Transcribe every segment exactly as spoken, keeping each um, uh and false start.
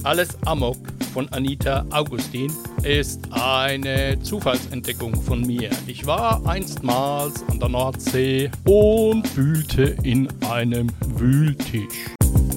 Alles Amok von Anita Augustin ist eine Zufallsentdeckung von mir. Ich war einstmals an der Nordsee und wühlte in einem Wühltisch.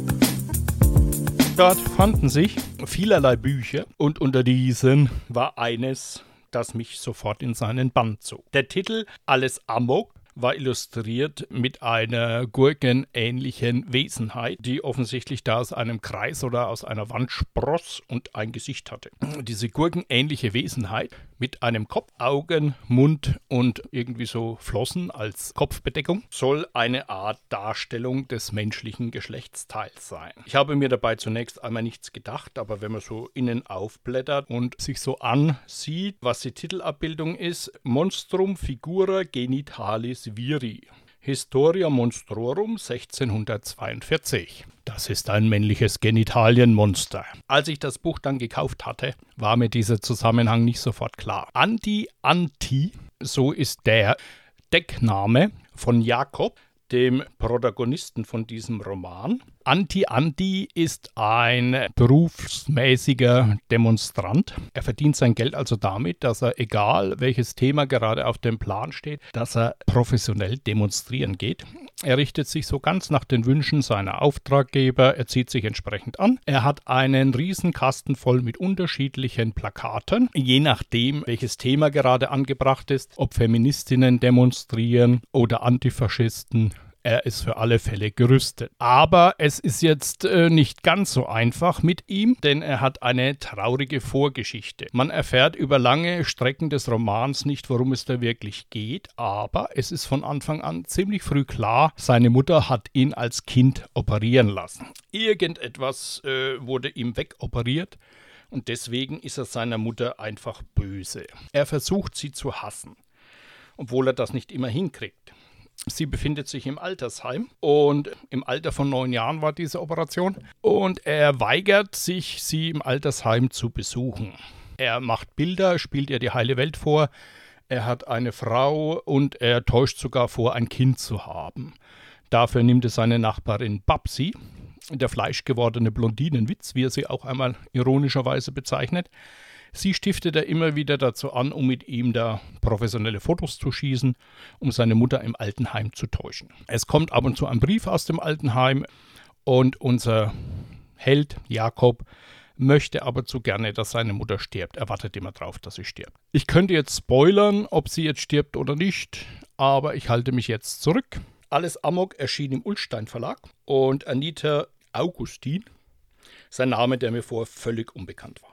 Dort fanden sich vielerlei Bücher und unter diesen war eines, das mich sofort in seinen Bann zog. Der Titel Alles Amok war illustriert mit einer gurkenähnlichen Wesenheit, die offensichtlich da aus einem Kreis oder aus einer Wand spross und ein Gesicht hatte. Diese gurkenähnliche Wesenheit mit einem Kopf, Augen, Mund und irgendwie so Flossen als Kopfbedeckung soll eine Art Darstellung des menschlichen Geschlechtsteils sein. Ich habe mir dabei zunächst einmal nichts gedacht, aber wenn man so innen aufblättert und sich so ansieht, was die Titelabbildung ist, Monstrum Figura Genitalis Viri. Historia Monstrorum sechzehnhundertzweiundvierzig. Das ist ein männliches Genitalienmonster. Als ich das Buch dann gekauft hatte, war mir dieser Zusammenhang nicht sofort klar. Anti-Anti, so ist der Deckname von Jakob, dem Protagonisten von diesem Roman. Anti-Anti ist ein berufsmäßiger Demonstrant. Er verdient sein Geld also damit, dass er, egal welches Thema gerade auf dem Plan steht, dass er professionell demonstrieren geht. Er richtet sich so ganz nach den Wünschen seiner Auftraggeber, er zieht sich entsprechend an. Er hat einen Riesenkasten voll mit unterschiedlichen Plakaten, je nachdem, welches Thema gerade angebracht ist, ob Feministinnen demonstrieren oder Antifaschisten. Er ist für alle Fälle gerüstet. Aber es ist jetzt äh, nicht ganz so einfach mit ihm, denn er hat eine traurige Vorgeschichte. Man erfährt über lange Strecken des Romans nicht, worum es da wirklich geht, aber es ist von Anfang an ziemlich früh klar, seine Mutter hat ihn als Kind operieren lassen. Irgendetwas äh, wurde ihm wegoperiert und deswegen ist er seiner Mutter einfach böse. Er versucht, sie zu hassen, obwohl er das nicht immer hinkriegt. Sie befindet sich im Altersheim und im Alter von neun Jahren war diese Operation und er weigert sich, sie im Altersheim zu besuchen. Er macht Bilder, spielt ihr die heile Welt vor, er hat eine Frau und er täuscht sogar vor, ein Kind zu haben. Dafür nimmt er seine Nachbarin Babsi, der fleischgewordene Blondinenwitz, wie er sie auch einmal ironischerweise bezeichnet. Sie stiftet er immer wieder dazu an, um mit ihm da professionelle Fotos zu schießen, um seine Mutter im Altenheim zu täuschen. Es kommt ab und zu ein Brief aus dem Altenheim und unser Held Jakob möchte aber zu gerne, dass seine Mutter stirbt. Er wartet immer drauf, dass sie stirbt. Ich könnte jetzt spoilern, ob sie jetzt stirbt oder nicht, aber ich halte mich jetzt zurück. Alles Amok erschien im Ullstein Verlag und Anita Augustin, sein Name, der mir vorher völlig unbekannt war.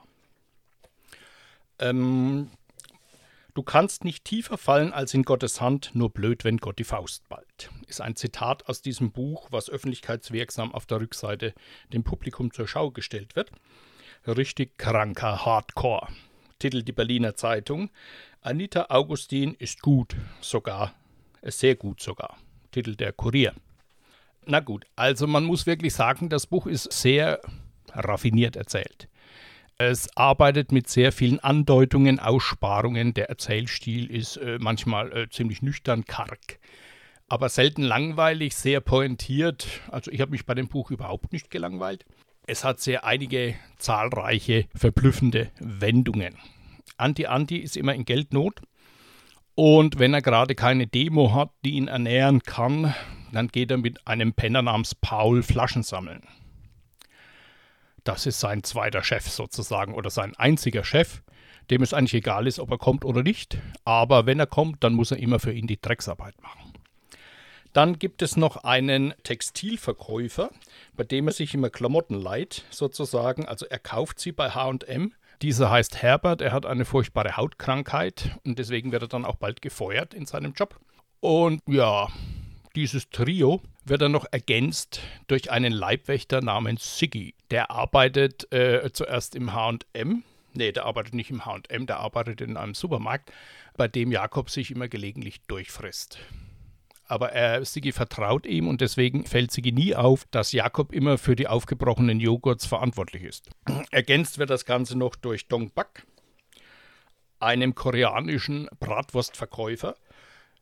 Ähm, du kannst nicht tiefer fallen als in Gottes Hand, nur blöd, wenn Gott die Faust ballt. Ist ein Zitat aus diesem Buch, was öffentlichkeitswirksam auf der Rückseite dem Publikum zur Schau gestellt wird. Richtig kranker Hardcore. Titel die Berliner Zeitung. Anita Augustin ist gut, sogar, sehr gut sogar. Titel der Kurier. Na gut, also man muss wirklich sagen, das Buch ist sehr raffiniert erzählt. Es arbeitet mit sehr vielen Andeutungen, Aussparungen. Der Erzählstil ist äh, manchmal äh, ziemlich nüchtern, karg, aber selten langweilig, sehr pointiert. Also ich habe mich bei dem Buch überhaupt nicht gelangweilt. Es hat sehr einige zahlreiche, verblüffende Wendungen. Anti-Anti ist immer in Geldnot und wenn er gerade keine Demo hat, die ihn ernähren kann, dann geht er mit einem Penner namens Paul Flaschen sammeln. Das ist sein zweiter Chef sozusagen oder sein einziger Chef, dem es eigentlich egal ist, ob er kommt oder nicht. Aber wenn er kommt, dann muss er immer für ihn die Drecksarbeit machen. Dann gibt es noch einen Textilverkäufer, bei dem er sich immer Klamotten leiht sozusagen. Also er kauft sie bei H und M. Dieser heißt Herbert, er hat eine furchtbare Hautkrankheit und deswegen wird er dann auch bald gefeuert in seinem Job. Und ja, dieses Trio wird dann noch ergänzt durch einen Leibwächter namens Siggi. Der arbeitet äh, zuerst im H und M. Nee, der arbeitet nicht im H und M, der arbeitet in einem Supermarkt, bei dem Jakob sich immer gelegentlich durchfrisst. Aber er, Siggi vertraut ihm und deswegen fällt Siggi nie auf, dass Jakob immer für die aufgebrochenen Joghurts verantwortlich ist. Ergänzt wird das Ganze noch durch Dong Bak, einem koreanischen Bratwurstverkäufer,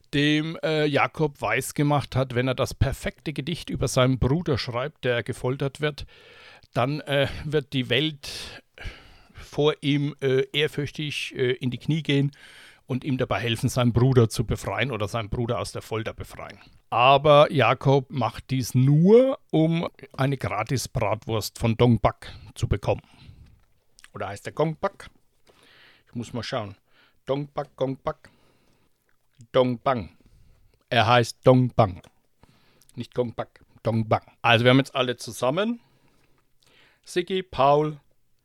dem äh, Jakob weisgemacht hat, wenn er das perfekte Gedicht über seinen Bruder schreibt, der gefoltert wird, dann äh, wird die Welt vor ihm äh, ehrfürchtig äh, in die Knie gehen und ihm dabei helfen, seinen Bruder zu befreien oder seinen Bruder aus der Folter befreien. Aber Jakob macht dies nur, um eine gratis Bratwurst von Dong Bak zu bekommen. Oder heißt der Gong Bak? Ich muss mal schauen. Dong Bak, Gong Bak. Dong Bang. Er heißt Dong Bang. Nicht Gong Bak, Dong Bang. Also wir haben jetzt alle zusammen. Siggi, Paul,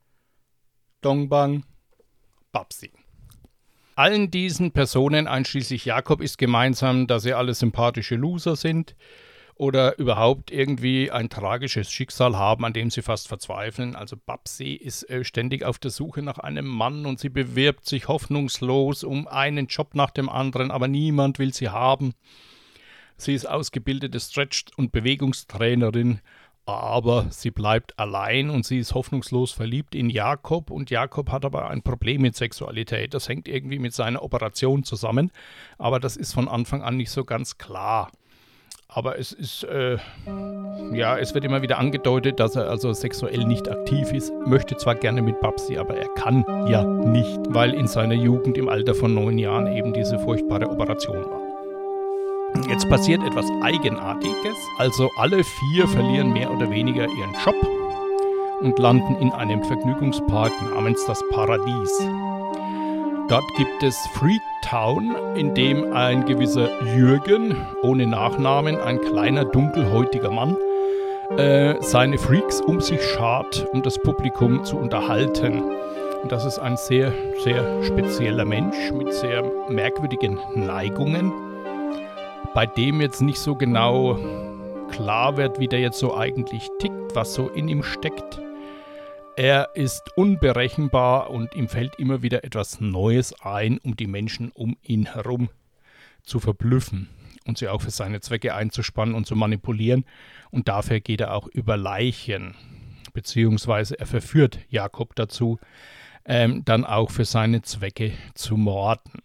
Dong Bang, Babsi. Allen diesen Personen, einschließlich Jakob, ist gemeinsam, dass sie alle sympathische Loser sind oder überhaupt irgendwie ein tragisches Schicksal haben, an dem sie fast verzweifeln. Also Babsi ist äh, ständig auf der Suche nach einem Mann und sie bewirbt sich hoffnungslos um einen Job nach dem anderen, aber niemand will sie haben. Sie ist ausgebildete Stretch- und Bewegungstrainerin, aber sie bleibt allein und sie ist hoffnungslos verliebt in Jakob und Jakob hat aber ein Problem mit Sexualität. Das hängt irgendwie mit seiner Operation zusammen, aber das ist von Anfang an nicht so ganz klar. Aber es ist, äh, ja, es wird immer wieder angedeutet, dass er also sexuell nicht aktiv ist, möchte zwar gerne mit Babsi, aber er kann ja nicht, weil in seiner Jugend im Alter von neun Jahren eben diese furchtbare Operation war. Jetzt passiert etwas Eigenartiges, also alle vier verlieren mehr oder weniger ihren Job und landen in einem Vergnügungspark namens das Paradies. Dort gibt es Freaktown, in dem ein gewisser Jürgen, ohne Nachnamen, ein kleiner dunkelhäutiger Mann, äh, seine Freaks um sich schart, um das Publikum zu unterhalten. Und das ist ein sehr, sehr spezieller Mensch mit sehr merkwürdigen Neigungen, bei dem jetzt nicht so genau klar wird, wie der jetzt so eigentlich tickt, was so in ihm steckt. Er ist unberechenbar und ihm fällt immer wieder etwas Neues ein, um die Menschen um ihn herum zu verblüffen und sie auch für seine Zwecke einzuspannen und zu manipulieren. Und dafür geht er auch über Leichen, beziehungsweise er verführt Jakob dazu, ähm, dann auch für seine Zwecke zu morden.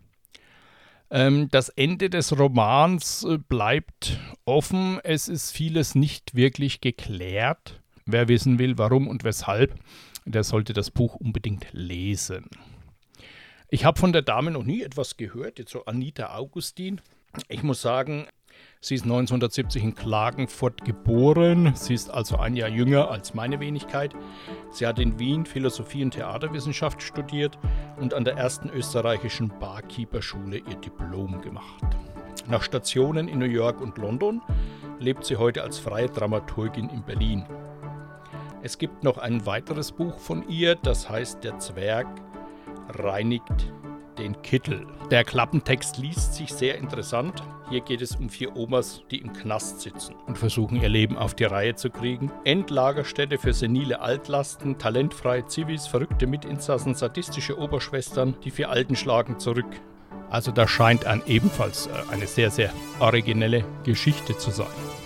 Das Ende des Romans bleibt offen. Es ist vieles nicht wirklich geklärt. Wer wissen will, warum und weshalb, der sollte das Buch unbedingt lesen. Ich habe von der Dame noch nie etwas gehört, jetzt so Anita Augustin. Ich muss sagen, sie ist neunzehnhundertsiebzig in Klagenfurt geboren. Sie ist also ein Jahr jünger als meine Wenigkeit. Sie hat in Wien Philosophie und Theaterwissenschaft studiert und an der ersten österreichischen Barkeeper-Schule ihr Diplom gemacht. Nach Stationen in New York und London lebt sie heute als freie Dramaturgin in Berlin. Es gibt noch ein weiteres Buch von ihr, das heißt Der Zwerg reinigt den Kittel. Der Klappentext liest sich sehr interessant. Hier geht es um vier Omas, die im Knast sitzen und versuchen, ihr Leben auf die Reihe zu kriegen. Endlagerstätte für senile Altlasten, talentfreie Zivis, verrückte Mitinsassen, sadistische Oberschwestern, die vier Alten schlagen zurück. Also da scheint ein ebenfalls eine sehr, sehr originelle Geschichte zu sein.